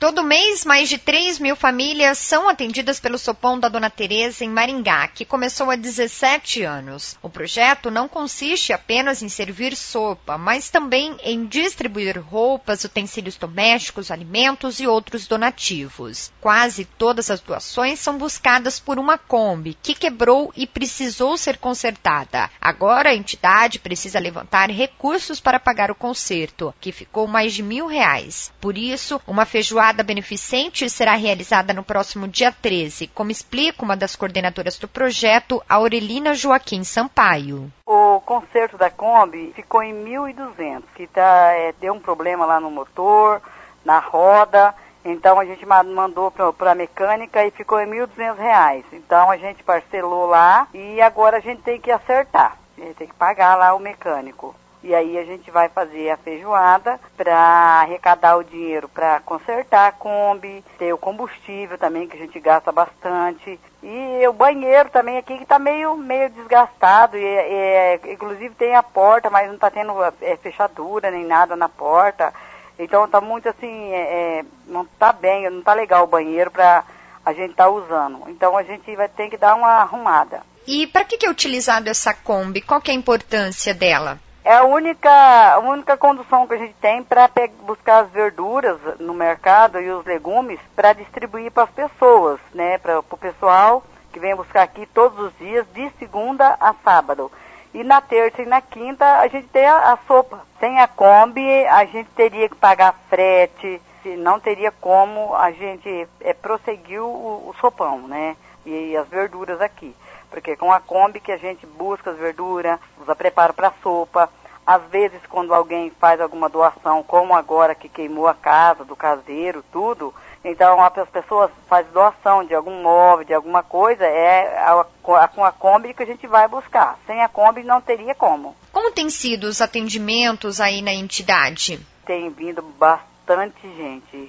Todo mês, mais de 3.000 famílias são atendidas pelo Sopão da Dona Teresa em Maringá, que começou há 17 anos. O projeto não consiste apenas em servir sopa, mas também em distribuir roupas, utensílios domésticos, alimentos e outros donativos. Quase todas as doações são buscadas por uma Kombi, que quebrou e precisou ser consertada. Agora a entidade precisa levantar recursos para pagar o conserto, que ficou mais de R$1.000. Por isso, uma feijoada beneficente será realizada no próximo dia 13, como explica uma das coordenadoras do projeto, Aurelina Joaquim Sampaio. O conserto da Kombi ficou em 1.200, que deu um problema lá no motor, na roda, então a gente mandou para a mecânica e ficou em R$1.200. Então a gente parcelou lá e agora a gente tem que acertar, tem que pagar lá o mecânico. E aí a gente vai fazer a feijoada para arrecadar o dinheiro para consertar a Kombi, ter o combustível também, que a gente gasta bastante. E o banheiro também aqui que está meio desgastado. Inclusive tem a porta, mas não está tendo fechadura nem nada na porta. Então está muito assim, não está bem, não está legal o banheiro para a gente estar usando. Então a gente vai ter que dar uma arrumada. E para que é utilizado essa Kombi? Qual que é a importância dela? É a única condução que a gente tem para buscar as verduras no mercado e os legumes para distribuir para as pessoas, né? Para o pessoal que vem buscar aqui todos os dias, de segunda a sábado. E na terça e na quinta a gente tem a sopa. Sem a Kombi a gente teria que pagar frete, não teria como a gente prosseguir o sopão, né? E as verduras aqui. Porque com a Kombi que a gente busca as verduras, usa preparo para sopa. Às vezes, quando alguém faz alguma doação, como agora que queimou a casa do caseiro, tudo, então as pessoas fazem doação de algum móvel, de alguma coisa, com a Kombi que a gente vai buscar. Sem a Kombi não teria como. Como têm sido os atendimentos aí na entidade? Tem vindo bastante gente.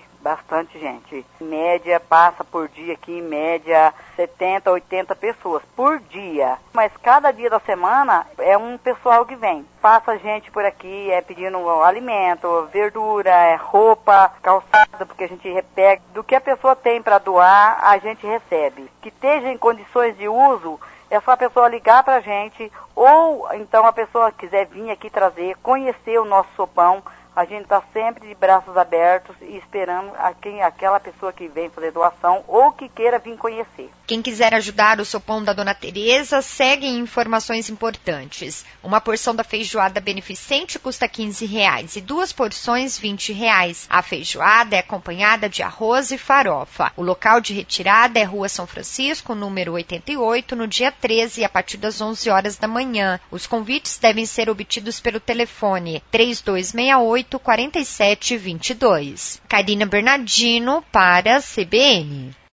Em média, passa por dia aqui, em média, 70, 80 pessoas por dia. Mas cada dia da semana é um pessoal que vem. Passa gente por aqui, pedindo alimento, verdura, roupa, calçado, porque a gente repega. Do que a pessoa tem para doar, a gente recebe. Que esteja em condições de uso, é só a pessoa ligar para a gente, ou então a pessoa quiser vir aqui trazer, conhecer o nosso sopão. A gente está sempre de braços abertos e esperando aquela pessoa que vem fazer doação ou que queira vir conhecer. Quem quiser ajudar o Sopão da Dona Teresa, segue informações importantes. Uma porção da feijoada beneficente custa R$15 e 2 porções R$20. A feijoada é acompanhada de arroz e farofa. O local de retirada é Rua São Francisco, número 88, no dia 13, a partir das 11 horas da manhã. Os convites devem ser obtidos pelo telefone 3268-4722. Karina Bernardino para a CBN.